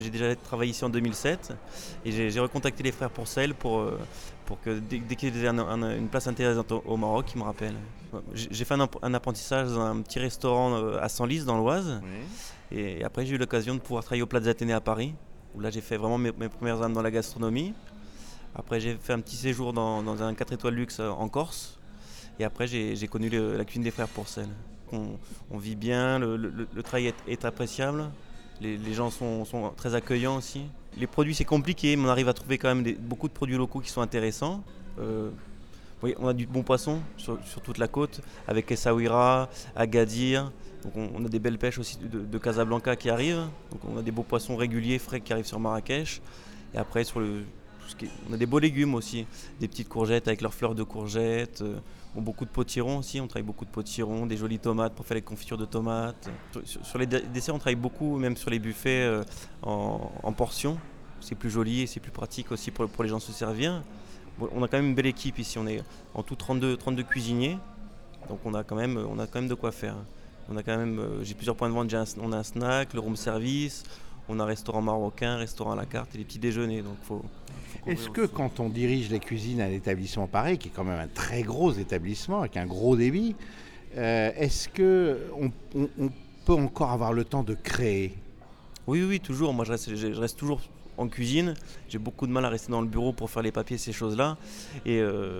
J'ai déjà travaillé ici en 2007 et j'ai recontacté les frères Pourcel pour que dès qu'ils aient une place intéressante au Maroc, ils me rappellent. J'ai fait un apprentissage dans un petit restaurant à Senlis dans l'Oise Oui. et après j'ai eu l'occasion de pouvoir travailler au Plaza Athénée à Paris où là j'ai fait vraiment mes premières armes dans la gastronomie. Après j'ai fait un petit séjour dans un 4 étoiles luxe en Corse et après j'ai connu la cuisine des frères Pourcel. On vit bien, le travail est appréciable. Les gens sont très accueillants aussi. Les produits, c'est compliqué, mais on arrive à trouver quand même beaucoup de produits locaux qui sont intéressants. Oui, on a du bon poisson sur toute la côte, avec Essaouira, Agadir. Donc on a des belles pêches aussi de Casablanca qui arrivent. Donc on a des beaux poissons réguliers, frais qui arrivent sur Marrakech. Et après, on a des beaux légumes aussi. Des petites courgettes avec leurs fleurs de courgettes. Bon, beaucoup de potirons aussi, on travaille beaucoup de potirons, des jolies tomates pour faire les confitures de tomates. Sur les desserts, on travaille beaucoup, même sur les buffets en portions. C'est plus joli et c'est plus pratique aussi pour les gens se servir. Bon, on a quand même une belle équipe ici, on est en tout 32 cuisiniers, donc on a quand même de quoi faire. J'ai plusieurs points de vente, on a un snack, le room service, on a un restaurant marocain, restaurant à la carte et les petits déjeuners, donc faut Est-ce couvrir que aussi. quand on dirige les cuisines à l'établissement pareil, qui est quand même un très gros établissement avec un gros débit, est-ce que on peut encore avoir le temps de créer? Oui, oui, toujours. Moi, je reste toujours en cuisine. J'ai beaucoup de mal à rester dans le bureau pour faire les papiers, ces choses-là. Et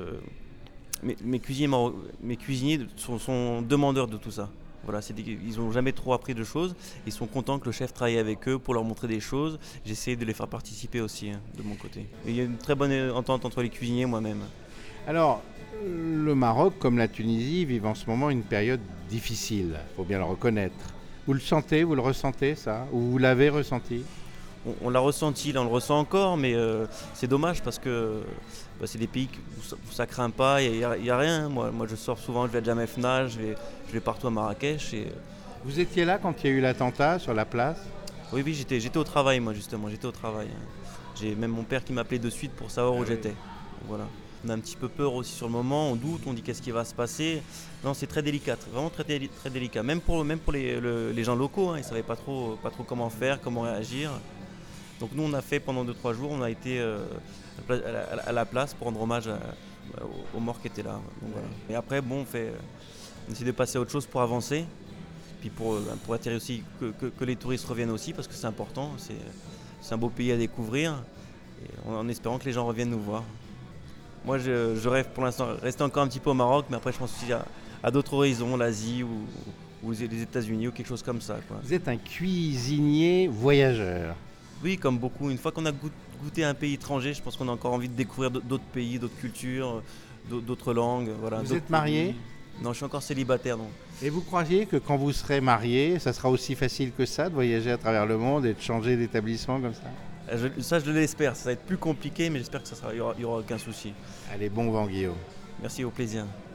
mes cuisiniers sont demandeurs de tout ça. Voilà, ils n'ont jamais trop appris de choses. Ils sont contents que le chef travaille avec eux pour leur montrer des choses. J'essaie de les faire participer aussi, hein, de mon côté. Et il y a une très bonne entente entre les cuisiniers et moi-même. Alors, le Maroc, comme la Tunisie, vivent en ce moment une période difficile, il faut bien le reconnaître. Vous le sentez, vous le ressentez ça? Ou vous l'avez ressenti? On l'a ressenti, là on le ressent encore, mais c'est dommage parce que c'est des pays où ça craint pas, il n'y a rien. Moi je sors souvent, je vais à Djamefna, je vais partout à Marrakech. Vous étiez là quand il y a eu l'attentat sur la place? Oui, oui, j'étais au travail, moi justement, j'étais au travail. J'ai même mon père qui m'appelait de suite pour savoir Ah où oui. j'étais. Donc, voilà. On a un petit peu peur aussi sur le moment, on doute, on dit qu'est-ce qui va se passer. Non, c'est très délicat, vraiment très délicat. Même pour les gens locaux, hein, ils ne savaient pas trop comment faire, comment réagir. Donc nous on a fait pendant 2-3 jours, on a été à la place pour rendre hommage aux morts qui étaient là. Donc, voilà. Et après on essaie de passer à autre chose pour avancer, puis pour attirer aussi que les touristes reviennent aussi parce que c'est important, c'est un beau pays à découvrir, et en espérant que les gens reviennent nous voir. Moi je rêve pour l'instant rester encore un petit peu au Maroc, mais après je pense aussi à d'autres horizons, l'Asie ou les États-Unis ou quelque chose comme ça, quoi. Vous êtes un cuisinier voyageur. Oui, comme beaucoup. Une fois qu'on a goûté un pays étranger, je pense qu'on a encore envie de découvrir d'autres pays, d'autres cultures, d'autres langues, voilà, Vous d'autres êtes marié? produits. Non, je suis encore célibataire, donc. Et vous croyez que quand vous serez marié, ça sera aussi facile que ça de voyager à travers le monde et de changer d'établissement comme ça? Ça, je l'espère. Ça va être plus compliqué, mais j'espère que il y aura aucun souci. Allez, bon vent Guillaume. Merci, au plaisir.